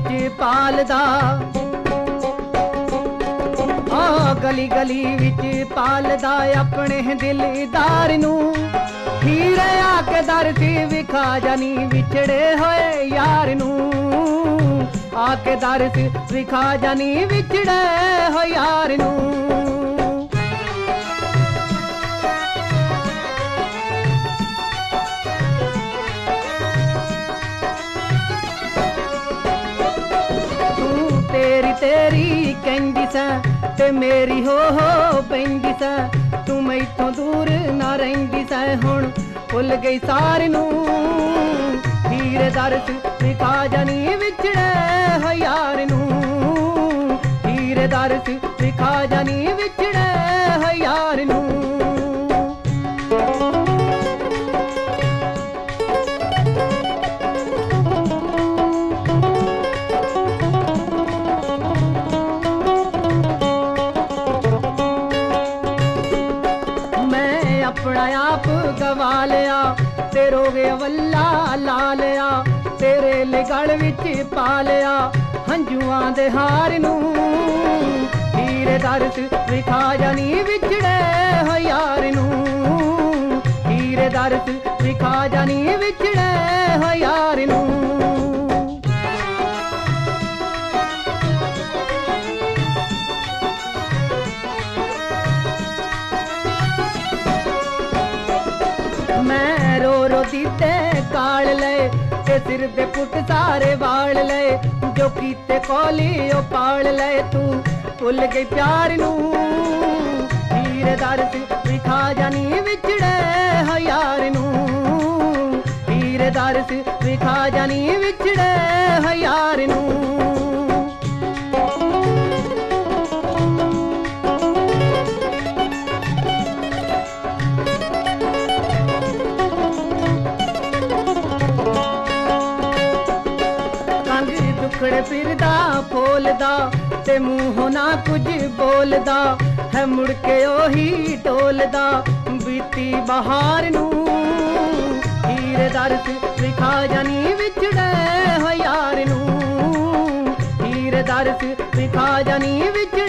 विच पालदा, गली गली विच पालदा अपने दिलदार नू। हीरे आके दर सी विखा जानी विछड़े होए यार नू, आके दर सी विखा जानी विछड़े हो यार नू। तेरी तेरी कहंदी सा ते मेरी हो पैंदी सा, तू मैथों दूर ना रहिंदी सा, हुण भुल गई सार नू। हीरे दरस विखा जानी विछड़े हो यार नू, हीरे दरस विखा जानी विछड़े हो यार नू। अपना आप गवा लिया ते रोगे वल्ला ला लिया, तेरे गल विच पा लिया हंजुआं दे हार नू। हीरे दरस विखा जानी विछड़े हो यार नू, हीरे दरस विखा जानी विछड़े हो यार नू। मैं रो रो दीते काल ले ते सिर दे पुट सारे वाल ले, जो कीते कोली ओ पाल ले, तू भुल गई प्यार नू। हीरे दरस विखा जानी विछड़े हो यार नू, हीरे दरस विखा जानी विछड़े हो यार नू। दुखड़े फिरदा फोलदा ते मुंहों ना कुछ बोलदा है, मुड़ के ओही टोलदा बीती बहार नू। हीरे दरस विखा जानी विछड़े हो यार नू, हीरे दरस विखा जानी विछड़े